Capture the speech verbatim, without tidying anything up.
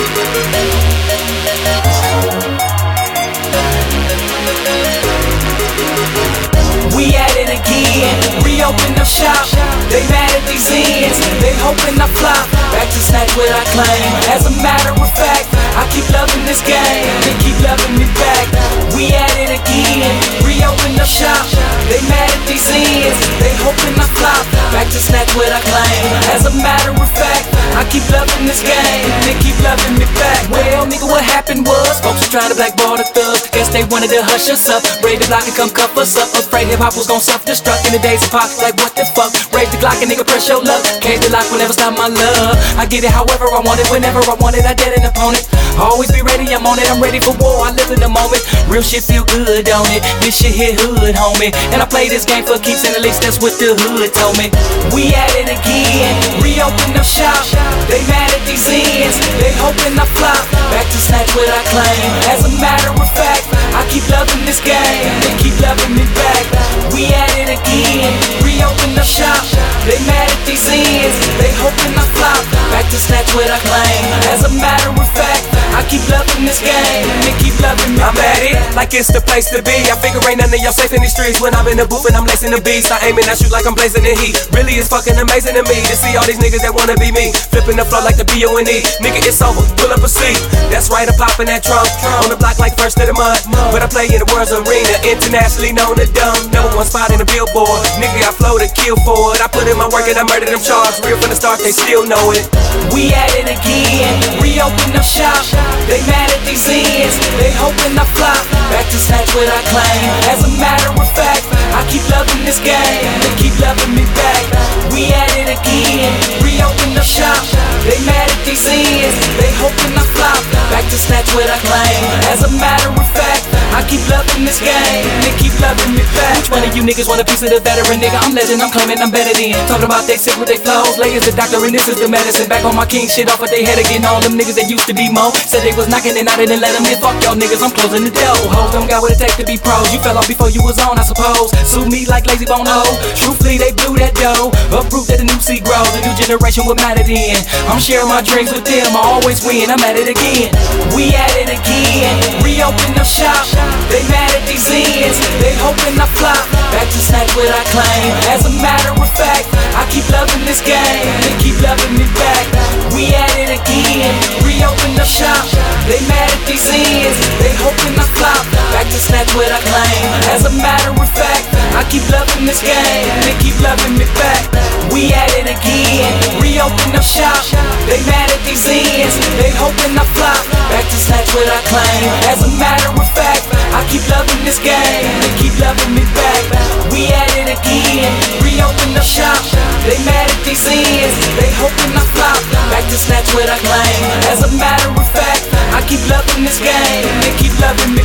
We at it again, reopen the shop. They mad at these ends, they hoping I flop. Back to snatch what I claim. As a matter of fact, I keep loving this game, they keep loving me back. We at it again, reopen the shop. They mad at these ends, they hoping I flop. Back to snatch what I claim. As a matter of fact, I keep loving this game, they keep loving me back. Well, nigga, what happened was folks were trying to blackball the thugs. Guess they wanted to hush us up, raid the block and come cuff us up. Afraid hip-hop was gon' self-destruct in the days of pop. Like what the fuck, raid the Glock and nigga press your luck. Cage the lock will never stop my love. I get it however I want it, whenever I want it. I dead an opponent, always be ready, I'm on it. I'm ready for war, I live in the moment. Real shit feel good, don't it? This shit hit hood, homie. And I play this game for keeps, and at least that's what the hood told me. We at it again, reopen the shop. They mad at these ends, they hoping I flop. Back to snatch what I claim. As a matter of fact, I keep loving this game, they keep loving me back. We at it again, reopen the shop. They mad at these ends, they hoping I flop. Back to snatch what I claim. As a matter of fact, I keep loving this game, they keep loving me I'm back. at it, like it's the place to be. I figure ain't none of y'all safe in these streets. When I'm in the booth and I'm lacing the beats, I aim and I shoot like I'm blazing the heat. Really it's fucking amazing to me to see all these niggas that wanna be me, flipping the flow like the B O N E. Nigga, it's over, pull up a seat. That's right, I'm popping that trunk on the block like first of the month. But I play in the world's arena, internationally known to dumb. Number one spot in the billboard. Nigga, I flow to kill for it. I put in my work and I murder them charts. Real from the start, they still know it. We at it again, reopen the shop. They mad at these ends, they hoping I flop. Back to snatch what I claim. As a matter of fact, I keep loving this game, they keep loving me back. We at it again, reopen the shop. They mad at these ends, they hoping I flop. Back to snatch what I claim. As a matter of fact, I keep loving this game, they keep loving me back. Which one of you niggas want a piece of the veteran, nigga? I'm legend, I'm claiming I'm better than. Talking about they sick with they flows, layers the doctor and this is the medicine. Back on my king shit off of they head again. All them niggas that used to be mo said they was knocking and I didn't let them in. Fuck y'all niggas, I'm closing the door. Hoes don't got what it takes to be pros. You fell off before you was on, I suppose. Sue me like Lazy Bone Ho. Truthfully, they blew that dough. Uproot that the new seed grows. The new generation will mad at in. I'm sharing my dreams with them, I always win. I'm at it again. We at it again. Reopen the shop. They mad at these ends, they hoping I flop. Back to snatch what I claim. As a matter of fact, I keep loving this game, they keep loving me back. We at it again, reopen the shop. They mad at these ends, they hoping I flop. Back to snatch what I claim. As a matter of fact, I keep loving this game, they keep loving me back. We at it again, reopen the shop. They mad at these ends, they hoping I flop. Back to snatch what I claim. As a matter of fact, I keep loving this game, they keep loving me back. We at it again, reopen the shop. They mad at these ends, they hoping I flop. Back to snatch what I claim. As a matter of fact, I keep loving this game, they keep loving me